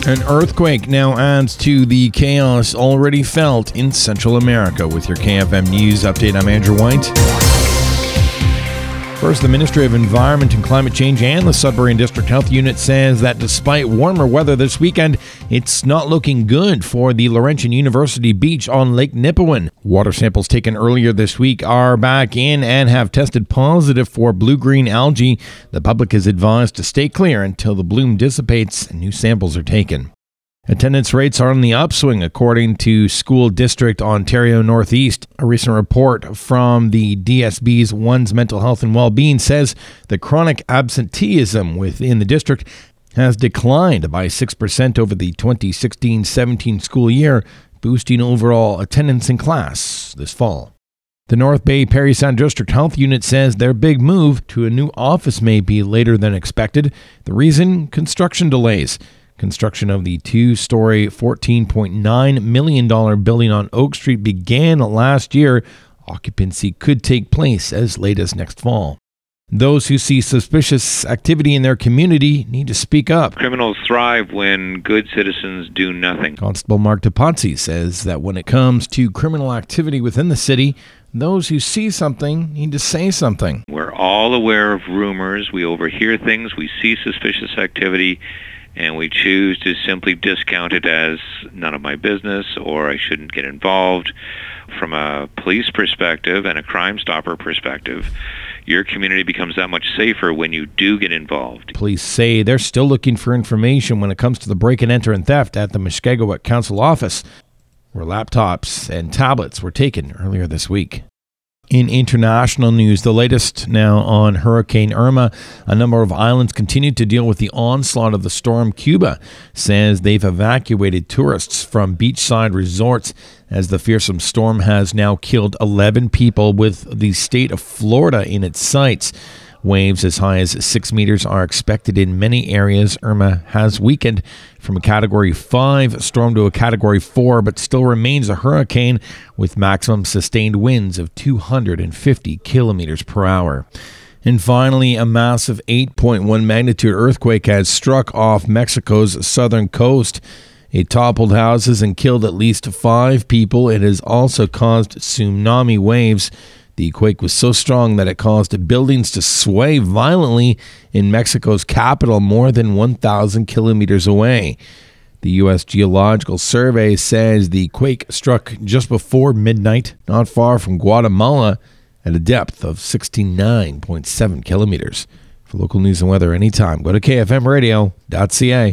An earthquake now adds to the chaos already felt in Central America. With your KFM News update, I'm Andrew White. First, the Ministry of Environment and Climate Change and the Sudbury District Health Unit says that despite warmer weather this weekend, it's not looking good for the Laurentian University Beach on Lake Nipawin. Water samples taken earlier this week are back in and have tested positive for blue-green algae. The public is advised to stay clear until the bloom dissipates and new samples are taken. Attendance rates are on the upswing, according to School District Ontario Northeast. A recent report from the DSB's One's Mental Health and Wellbeing says the chronic absenteeism within the district has declined by 6% over the 2016-17 school year, boosting overall attendance in class this fall. The North Bay Parry Sound District Health Unit says their big move to a new office may be later than expected. The reason? Construction delays. Construction of the two-story, $14.9 million building on Oak Street began last year. Occupancy could take place as late as next fall. Those who see suspicious activity in their community need to speak up. Criminals thrive when good citizens do nothing. Constable Mark DePonzi says that when it comes to criminal activity within the city, those who see something need to say something. We're all aware of rumors. We overhear things. We see suspicious activity, and we choose to simply discount it as none of my business or I shouldn't get involved. From a police perspective and a Crime Stopper perspective, your community becomes that much safer when you do get involved. Police say they're still looking for information when it comes to the break and enter and theft at the Mushkegowuk Council office, where laptops and tablets were taken earlier this week. In international news, the latest now on Hurricane Irma. A number of islands continue to deal with the onslaught of the storm. Cuba says they've evacuated tourists from beachside resorts as the fearsome storm has now killed 11 people, with the state of Florida in its sights. Waves as high as 6 meters are expected in many areas. Irma has weakened from a Category 5 storm to a Category 4, but still remains a hurricane with maximum sustained winds of 250 kilometers per hour. And finally, a massive 8.1 magnitude earthquake has struck off Mexico's southern coast. It toppled houses and killed at least 5 people. It has also caused tsunami waves. The quake was so strong that it caused buildings to sway violently in Mexico's capital more than 1,000 kilometers away. The U.S. Geological Survey says the quake struck just before midnight, not far from Guatemala, at a depth of 69.7 kilometers. For local news and weather anytime, go to kfmradio.ca.